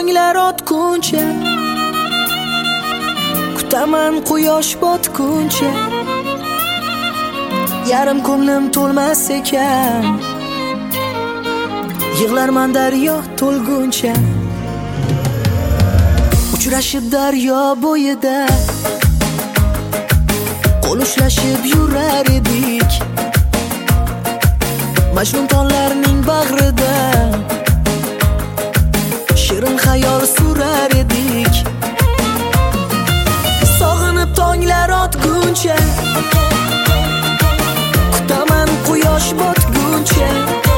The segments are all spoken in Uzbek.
tonglar otguncha, kutaman quyosh botguncha. Yarim ko'nglim to'lmas ekan, yig'larman daryo to'lguncha. Uchrashib daryo bo'yida, qo'l ushlashib yurar edik. Majnun tollarning bag'rida shirin xayol surar edik. Sog'inib tonglar otguncha, kutaman quyosh botguncha.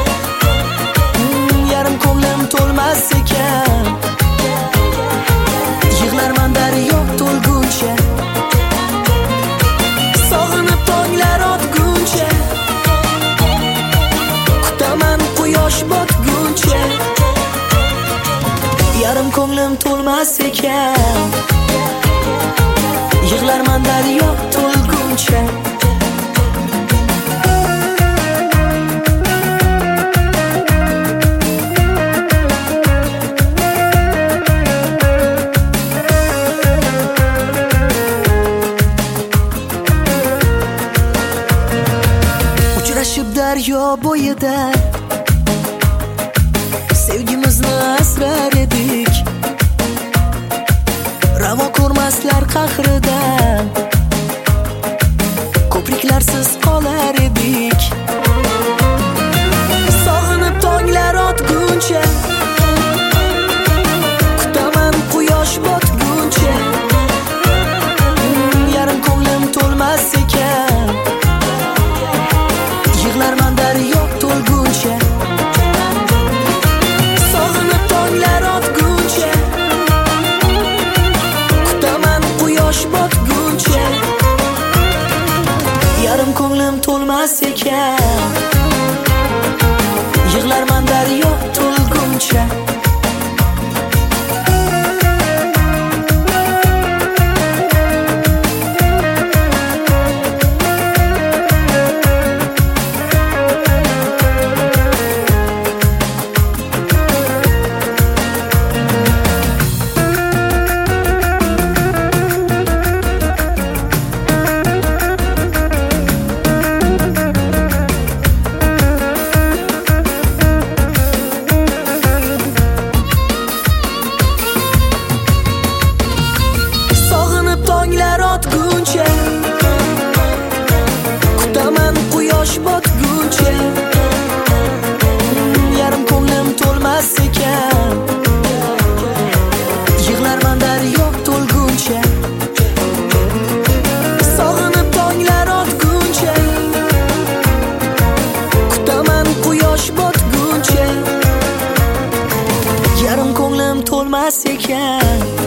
Yarim ko'nglim to'lmas ekan, yig'larman daryo to'lguncha. Sog'inib tonglar otguncha, kutaman quyosh botguncha. Yarim ko'nglim to'lmas ekan, yig'larman daryo to'lguncha. Uchrashib daryo bo'yida sevgimizni asrar edik. Ravo ko'rmaslar qahridan ko'priklarsiz qolar edik. Sog'inib tonglar otguncha, kutaman quyosh botguncha. Yarim ko'nglim to'lmas ekan, yig'larman daryo to'lguncha. Sog'inib tonglar otguncha, kutaman quyosh botguncha. Yarim ko'nglim to'lmas ekan, yig'larman daryo to'lguncha. Kutaman quyosh botguncha. Yarim ko'nglim to'lmas ekan, yig'larman daryo to'lguncha. Sog'inib tonglar otguncha, kutaman quyosh botguncha. Yarim ko'nglim to'lmas ekan,